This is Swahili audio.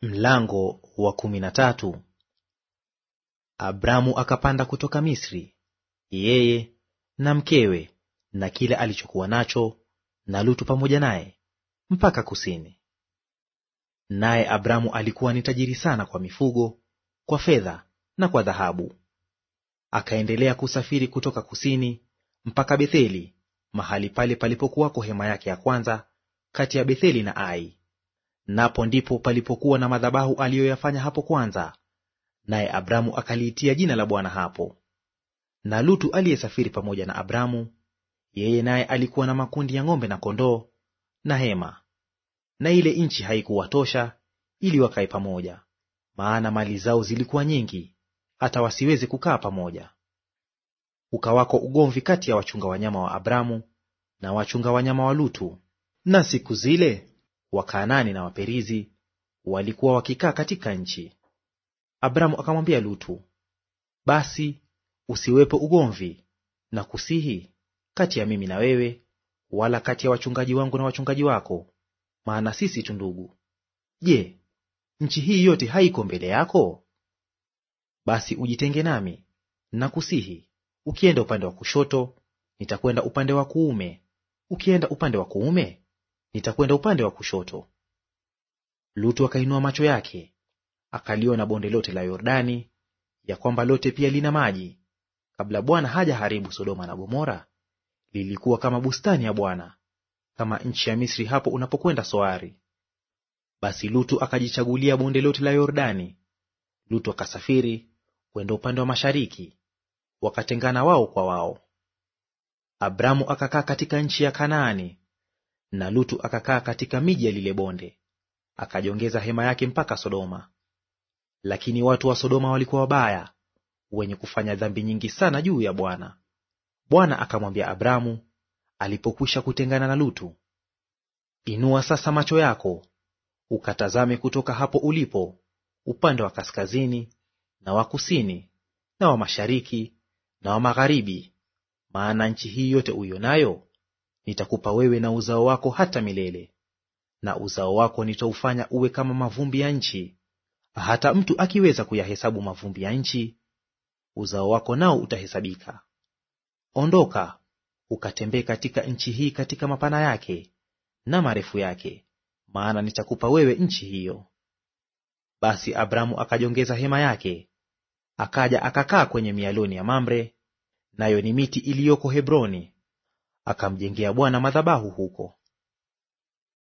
Mlango wa 13. Abramu akapanda kutoka Misri, yeye na mkewe na kile alichokuwa nacho, na Lutu pamoja naye, mpaka kusini. Naye Abramu alikuwa ni tajiri sana kwa mifugo, kwa fedha na kwa dhahabu. Akaendelea kusafiri kutoka kusini mpaka Betheli, mahali pale palipokuwako hema yake ya kwanza kati ya Betheli na Ai. Napo ndipo palipokuwa na madhabahu aliyoyafanya hapo kwanza, naye Abramu akaliitia jina la Bwana hapo. Na Lutu aliyesafiri pamoja na Abramu, yeye naye alikuwa na makundi ya ng'ombe na kondoo na hema. Na ile nchi haikuwatosha ili wakae pamoja, maana mali zao zilikuwa nyingi, hata wasiweze kukaa pamoja. Ukawako ugomvi kati ya wachunga wanyama wa Abramu na wachunga wanyama wa Lutu. Na siku zile Wakanaani na Waperizi walikuwa wakikaa katika nchi. Abramu akamwambia Lutu, basi usiwepo ugomvi na kusihi kati ya mimi na wewe, wala kati ya wachungaji wangu na wachungaji wako, maana sisi tu ndugu. Je, nchi hii yote haiko mbele yako? Basi ujitenge nami, na kusihi, ukienda upande wa kushoto, nitakwenda upande wa kuume; ukienda upande wa kuume, nitakwenda upande wa kushoto. Lutu akainua macho yake, akaliona bonde lote la Yordani, ya kwamba lote pia lina maji. Kabla Bwana hajaharibu Sodoma na Gomora, lilikuwa kama bustani ya Bwana, kama nchi ya Misri hapo unapokwenda Soari. Basi Lutu akajichagulia bonde lote la Yordani. Lutu akasafiri kwenda upande wa mashariki, wakatengana wao kwa wao. Abramu akakaa katika nchi ya Kanaani, na Lutu akakaa katika miji ya lile bonde, akajongeza hema yake mpaka Sodoma. Lakini watu wa Sodoma walikuwa wabaya, wenye kufanya dhambi nyingi sana juu ya Bwana. Bwana akamwambia Abramu alipokwisha kutengana na Lutu, inua sasa macho yako, ukatazame kutoka hapo ulipo upande wa kaskazini na wa kusini na wa mashariki na wa magharibi, maana nchi hii yote uionayo nitakupa wewe na uzao wako hata milele. Na uzao wako nitaufanya uwe kama mavumbi ya nchi, hata mtu akiweza kuyahesabu mavumbi ya nchi, uzao wako nao utahesabika. Ondoka, ukatembee katika nchi hii, katika mapana yake na marefu yake, maana nitakupa wewe nchi hiyo. Basi Abramu akajongeza hema yake, akaja akakaa kwenye mialoni ya Mamre, nayo ni miti iliyoko Hebroni, akamjengea Bwana madhabahu huko.